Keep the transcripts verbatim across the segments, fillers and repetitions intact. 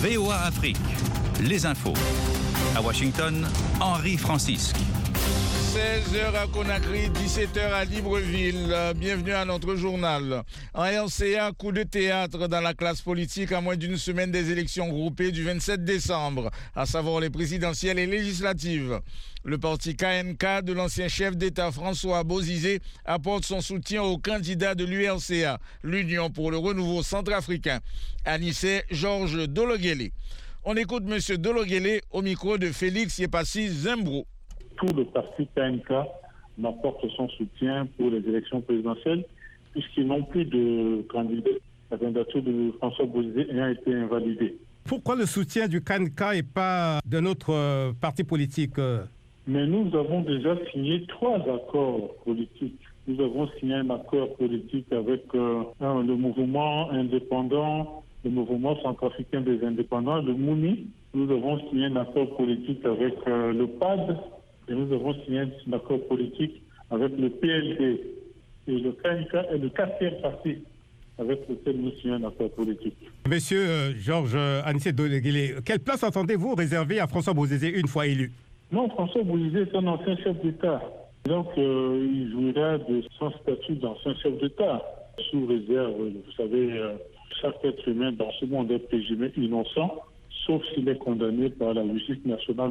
V O A Afrique, les infos. À Washington, Henri Francisque. seize heures à Conakry, dix-sept heures à Libreville. Bienvenue à notre journal. En R C A, coup de théâtre dans la classe politique à moins d'une semaine des élections groupées du vingt-sept décembre, à savoir les présidentielles et législatives. Le parti K N K de l'ancien chef d'État François Bozizé apporte son soutien au candidat de l'U R C A, l'Union pour le renouveau centrafricain, Anissé Georges Dologuélé. On écoute M. Dologuélé au micro de Félix Yepassi Zembro. Tout le parti K N K m'apporte son soutien pour les élections présidentielles, puisqu'ils n'ont plus de candidat. La candidature de François Bozizé ayant été invalidée. Pourquoi le soutien du K N K et pas de notre euh, parti politique euh... Mais nous avons déjà signé trois accords politiques. Nous avons signé un accord politique avec euh, un, le mouvement indépendant, le mouvement centrafricain des indépendants, le MOUNI. Nous avons signé un accord politique avec euh, le P A D. Et nous avons signé un accord politique avec le P L D. Et le K N K est le quatrième parti avec lequel nous signons un accord politique. Monsieur euh, Georges Anissé Dologuélé, quelle place entendez-vous réserver à François Bozizé une fois élu? Non, François Bozizé est un ancien chef d'État. Donc, euh, il jouira de son statut d'ancien chef d'État, sous réserve, vous savez, euh, chaque être humain dans ce monde est présumé innocent, sauf s'il est condamné par la justice nationale.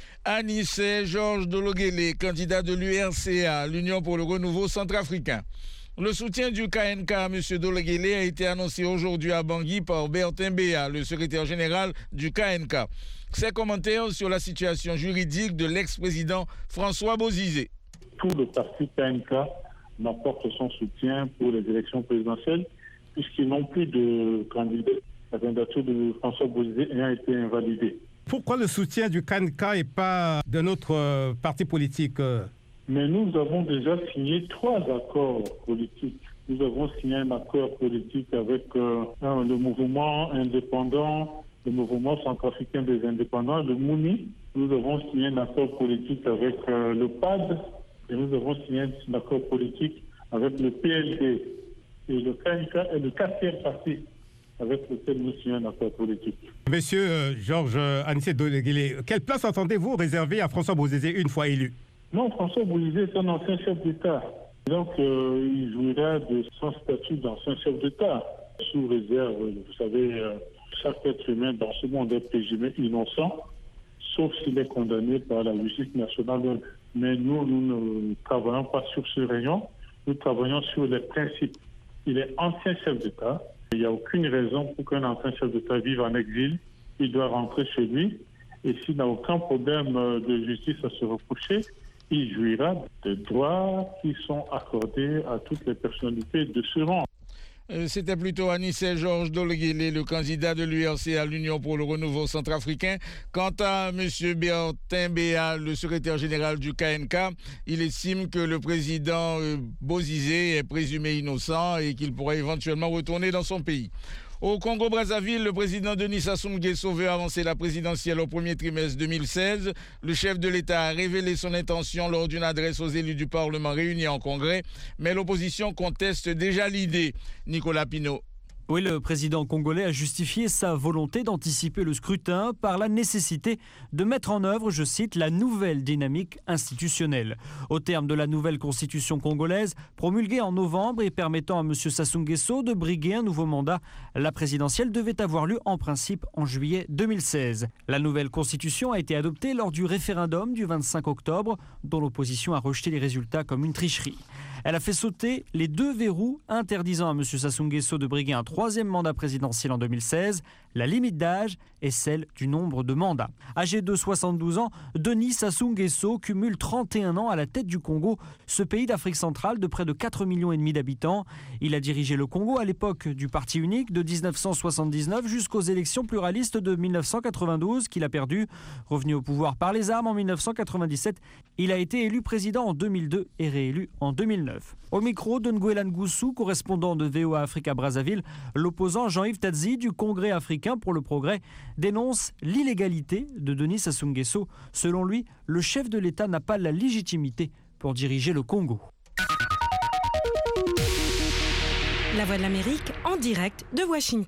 Anissé Georges Dologuélé, candidat de l'U R C A, l'Union pour le renouveau centrafricain. Le soutien du K N K à M. Dologuélé a été annoncé aujourd'hui à Bangui par Bertin Béa, le secrétaire général du K N K. Ses commentaires sur la situation juridique de l'ex-président François Bozizé. Tout le parti K N K m'apporte son soutien pour les élections présidentielles, puisqu'ils n'ont plus de candidat. La candidature de François Bozizé ayant été invalidée. Pourquoi le soutien du K N K et pas de notre euh, parti politique euh... Mais nous avons déjà signé trois accords politiques. Nous avons signé un accord politique avec euh, un, le mouvement indépendant, le mouvement centrafricain des indépendants, le MOUNI. Nous avons signé un accord politique avec euh, le P A D. Et nous avons signé un accord politique avec le P L D. Et le K N K est le quatrième parti avec lequel nous signons un accord politique. Monsieur euh, Georges Anissé Dologuélé, quelle place entendez-vous réserver à François Bozizé une fois élu? Non, François Bozizé est un ancien chef d'État. Donc, euh, il jouira de son statut d'ancien chef d'État, sous réserve, vous savez, euh, chaque être humain dans ce monde est présumé innocent, sauf s'il est condamné par la justice nationale. Mais nous, nous ne travaillons pas sur ce rayon, nous travaillons sur les principes. Il est ancien chef d'État. Il n'y a aucune raison pour qu'un ancien chef d'État vive en exil. Il doit rentrer chez lui. Et s'il n'a aucun problème de justice à se reprocher, il jouira des droits qui sont accordés à toutes les personnalités de ce rang. C'était plutôt Anissé Georges Dologuélé, le candidat de l'U R C A, l'Union pour le renouveau centrafricain. Quant à M. Bertin Béa, le secrétaire général du K N K, il estime que le président Bozizé est présumé innocent et qu'il pourrait éventuellement retourner dans son pays. Au Congo-Brazzaville, le président Denis Sassou Nguesso veut avancer la présidentielle au premier trimestre deux mille seize. Le chef de l'État a révélé son intention lors d'une adresse aux élus du Parlement réunis en congrès, mais l'opposition conteste déjà l'idée. Nicolas Pinault. Oui, le président congolais a justifié sa volonté d'anticiper le scrutin par la nécessité de mettre en œuvre, je cite, la nouvelle dynamique institutionnelle. Au terme de la nouvelle constitution congolaise, promulguée en novembre et permettant à M. Sassou Nguesso de briguer un nouveau mandat, la présidentielle devait avoir lieu en principe en juillet deux mille seize. La nouvelle constitution a été adoptée lors du référendum du vingt-cinq octobre, dont l'opposition a rejeté les résultats comme une tricherie. Elle a fait sauter les deux verrous interdisant à M. Sassou Nguesso de briguer un troisième mandat présidentiel en deux mille seize, la limite d'âge et celle du nombre de mandats. Âgé de soixante-douze ans, Denis Sassou Nguesso cumule trente et un ans à la tête du Congo, ce pays d'Afrique centrale de près de quatre millions et demi d'habitants. Il a dirigé le Congo à l'époque du parti unique de dix-neuf cent soixante-dix-neuf jusqu'aux élections pluralistes de mille neuf cent quatre-vingt-douze qu'il a perdu. Revenu au pouvoir par les armes en mille neuf cent quatre-vingt-dix-sept, il a été élu président en deux mille deux et réélu en deux mille neuf. Au micro de Nguelan Goussou, correspondant de V O A Afrique à Brazzaville, l'opposant Jean-Yves Tadzi du Congrès africain pour le progrès dénonce l'illégalité de Denis Sassou Nguesso. Selon lui, le chef de l'État n'a pas la légitimité pour diriger le Congo. La Voix de l'Amérique en direct de Washington.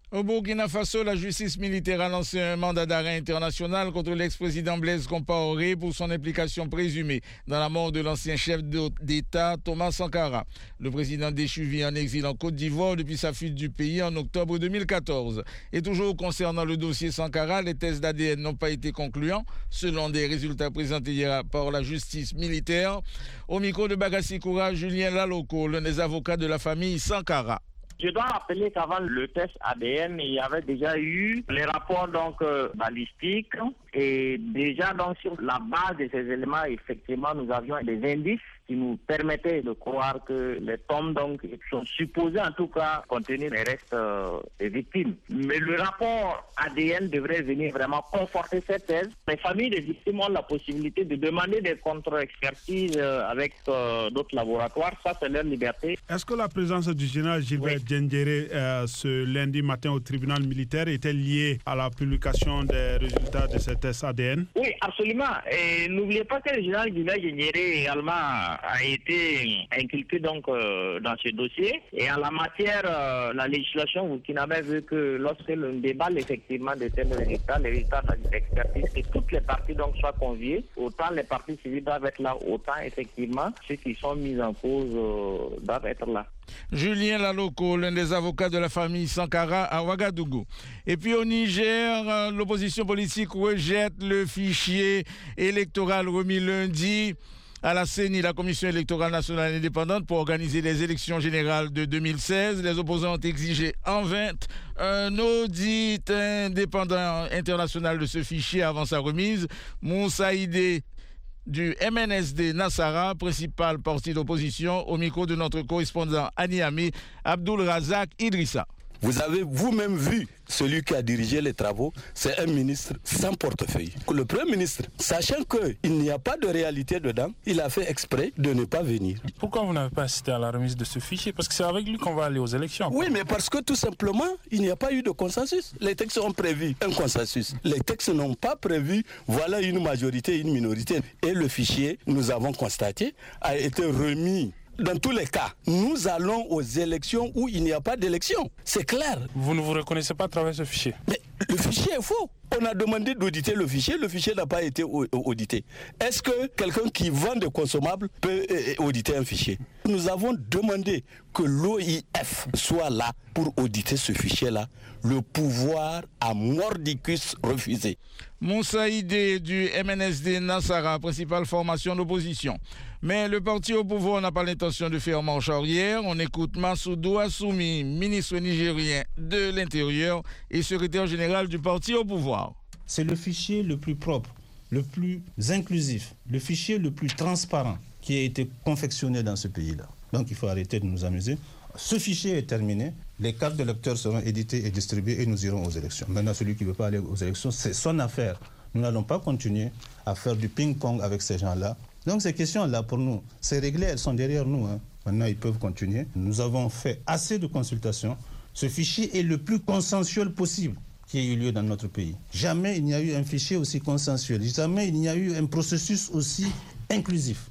Au Burkina Faso, la justice militaire a lancé un mandat d'arrêt international contre l'ex-président Blaise Compaoré pour son implication présumée dans la mort de l'ancien chef d'État Thomas Sankara. Le président déchu vit en exil en Côte d'Ivoire depuis sa fuite du pays en octobre deux mille quatorze. Et toujours concernant le dossier Sankara, les tests d'A D N n'ont pas été concluants, selon des résultats présentés hier par la justice militaire. Au micro de Bagassi Koura, Julien Laloko, l'un des avocats de la famille Sankara. Je dois rappeler qu'avant le test A D N, il y avait déjà eu les rapports donc euh, balistiques et déjà donc sur la base de ces éléments, effectivement, nous avions des indices qui nous permettaient de croire que les tombes donc sont supposées en tout cas contenir les restes euh, des victimes. Mais le rapport A D N devrait venir vraiment conforter cette thèse. Les familles des victimes ont la possibilité de demander des contre-expertises euh, avec euh, d'autres laboratoires. Ça, c'est leur liberté. Est-ce que la présence du général Gilbert oui. Diendéré euh, ce lundi matin au tribunal militaire était liée à la publication des résultats de ces tests A D N? Oui, absolument. Et n'oubliez pas que le général Gilbert Diendéré également a été inculqué donc euh, dans ce dossier. Et en la matière, euh, la législation burkinabé veut que lorsque l'on déballe effectivement de tels résultats, les résultats d'expertise, que toutes les parties donc soient conviées. Autant les parties civiles doivent être là, autant effectivement ceux qui sont mis en cause euh, doivent être là. Julien Laloko, l'un des avocats de la famille Sankara à Ouagadougou. Et puis au Niger, l'opposition politique rejette le fichier électoral remis lundi à la C E N I, la Commission électorale nationale indépendante, pour organiser les élections générales de deux mille seize. Les opposants ont exigé en vain un audit indépendant international de ce fichier avant sa remise. Moussa Idé du M N S D Nassara, principal parti d'opposition, au micro de notre correspondant à Niamey, Abdul Razak Idrissa. Vous avez vous-même vu celui qui a dirigé les travaux, c'est un ministre sans portefeuille. Le Premier ministre, sachant qu'il n'y a pas de réalité dedans, il a fait exprès de ne pas venir. Pourquoi vous n'avez pas assisté à la remise de ce fichier? Parce que c'est avec lui qu'on va aller aux élections. Oui, mais parce que tout simplement, il n'y a pas eu de consensus. Les textes ont prévu un consensus. Les textes n'ont pas prévu, voilà une majorité, une minorité. Et le fichier, nous avons constaté, a été remis. Dans tous les cas, nous allons aux élections où il n'y a pas d'élection. C'est clair. Vous ne vous reconnaissez pas à travers ce fichier? Mais le fichier est faux. On a demandé d'auditer le fichier, le fichier n'a pas été audité. Est-ce que quelqu'un qui vend des consommables peut auditer un fichier? Nous avons demandé que l'O I F soit là pour auditer ce fichier-là. Le pouvoir a mordicus refusé. Moussa Idé du M N S D Nassara, principale formation d'opposition. Mais le parti au pouvoir n'a pas l'intention de faire marche arrière. On écoute Massoudou Assoumi, ministre nigérien de l'Intérieur et secrétaire général du parti au pouvoir. C'est le fichier le plus propre, le plus inclusif, le fichier le plus transparent qui a été confectionné dans ce pays-là. Donc il faut arrêter de nous amuser. Ce fichier est terminé, les cartes d'électeurs seront éditées et distribuées et nous irons aux élections. Maintenant, celui qui ne veut pas aller aux élections, c'est son affaire. Nous n'allons pas continuer à faire du ping-pong avec ces gens-là. Donc ces questions-là, pour nous, c'est réglé, elles sont derrière nous. Hein. Maintenant, ils peuvent continuer. Nous avons fait assez de consultations. Ce fichier est le plus consensuel possible qui ait eu lieu dans notre pays. Jamais il n'y a eu un fichier aussi consensuel. Jamais il n'y a eu un processus aussi inclusif.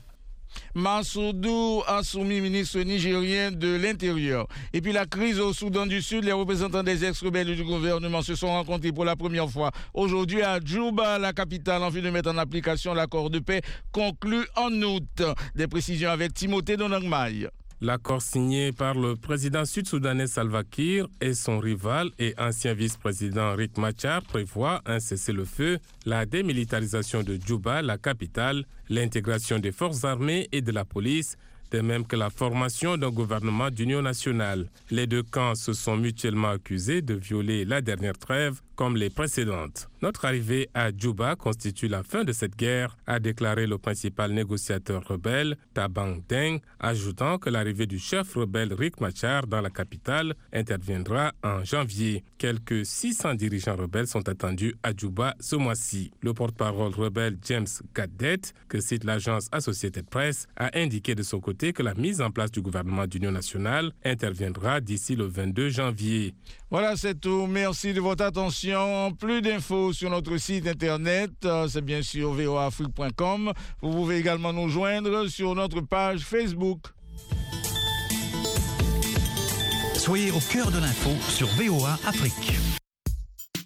Massoudou Assoumi, ministre nigérien de l'Intérieur. Et puis la crise au Soudan du Sud, les représentants des ex-rebelles du gouvernement se sont rencontrés pour la première fois aujourd'hui à Djouba, la capitale, en vue de mettre en application l'accord de paix conclu en août. Des précisions avec Timothée Donangmaï. L'accord signé par le président sud-soudanais Salva Kiir et son rival et ancien vice-président Riek Machar prévoit un cessez-le-feu, la démilitarisation de Djouba, la capitale, l'intégration des forces armées et de la police, de même que la formation d'un gouvernement d'union nationale. Les deux camps se sont mutuellement accusés de violer la dernière trêve comme les précédentes. Notre arrivée à Djouba constitue la fin de cette guerre, a déclaré le principal négociateur rebelle, Tabang Deng, ajoutant que l'arrivée du chef rebelle Riek Machar dans la capitale interviendra en janvier. Quelques six cents dirigeants rebelles sont attendus à Djouba ce mois-ci. Le porte-parole rebelle James Gadet, que cite l'agence Associated Press, a indiqué de son côté que la mise en place du gouvernement d'union nationale interviendra d'ici le vingt-deux janvier. Voilà, c'est tout. Merci de votre attention. Plus d'infos sur notre site internet, c'est bien sûr v o a afrique point com. Vous pouvez également nous joindre sur notre page Facebook. Soyez au cœur de l'info sur V O A Afrique.